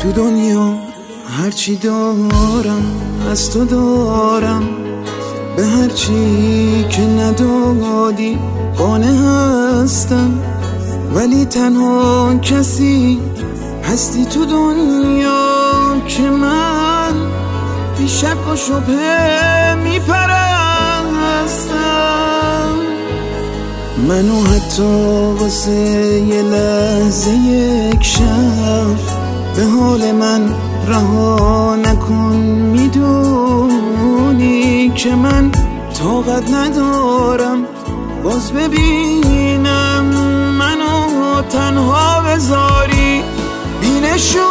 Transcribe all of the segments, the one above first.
تو دنیا هرچی دارم از تو دارم، به هرچی که ندادی قانع هستم، ولی تنها کسی هستی تو دنیا که من بی شک و شبهه میپرستم. منو حتی واسه یه لحظه یک شب به حال من رها نکن، میدونی که من طاقت ندارم باز ببینم منو تنها بذاری بینشونی.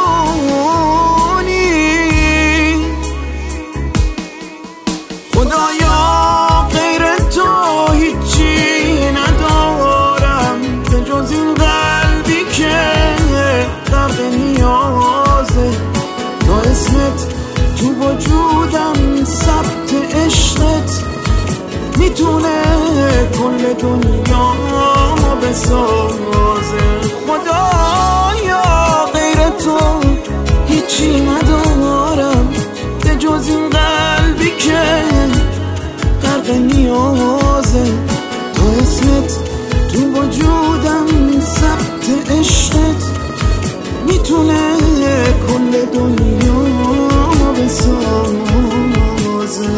خدایا غیر تو هیچی ندارم به جز این قلبی که غرق نیازه، تا اسمت تو وجودم ثبت عشقت میتونه کل دنیا بسازه. خدایا غیر تو هیچی ندارم به جز این قلبی که غرق نیازه، تا اسمت تو وجودم ثبت عشقت میتونه کل دنیا بسازه.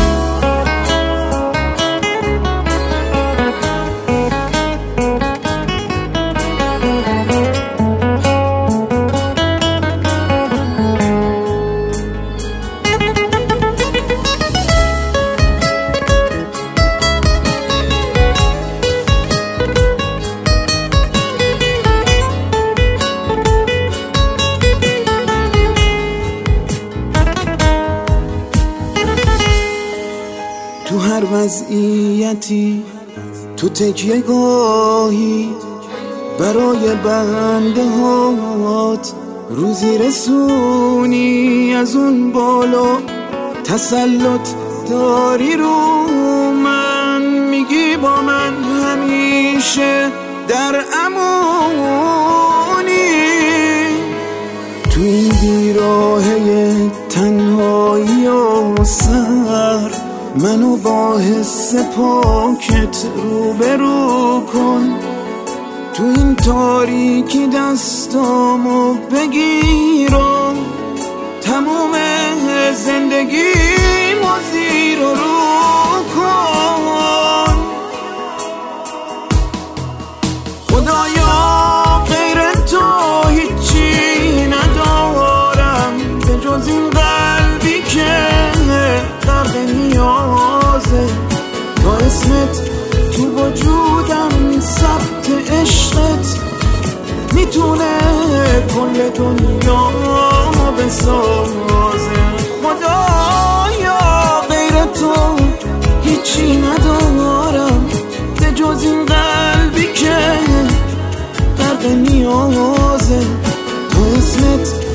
تو هر وضعیتی تو تکیه گاهی برای بنده هات روزی رسونی، از اون بالا تسلط داری رو من، میگی با من همیشه در امونی. تو این بیراهه تنهایی و سر منو با حس پاکت روبرو کن، تو این تاریکی دستامو بگیر و تموم زندگیمو زیر و رو کن. خدایا غیر تو هیچی ندارم به جز این قلبی که غرق نیازه، تا اسمت تو وجودم ثبت عشقت میتونه کل دنیا بسازه. خدایا غیر تو هیچی ندارم به جز این قلبی که غرق نیازه، تا اسمت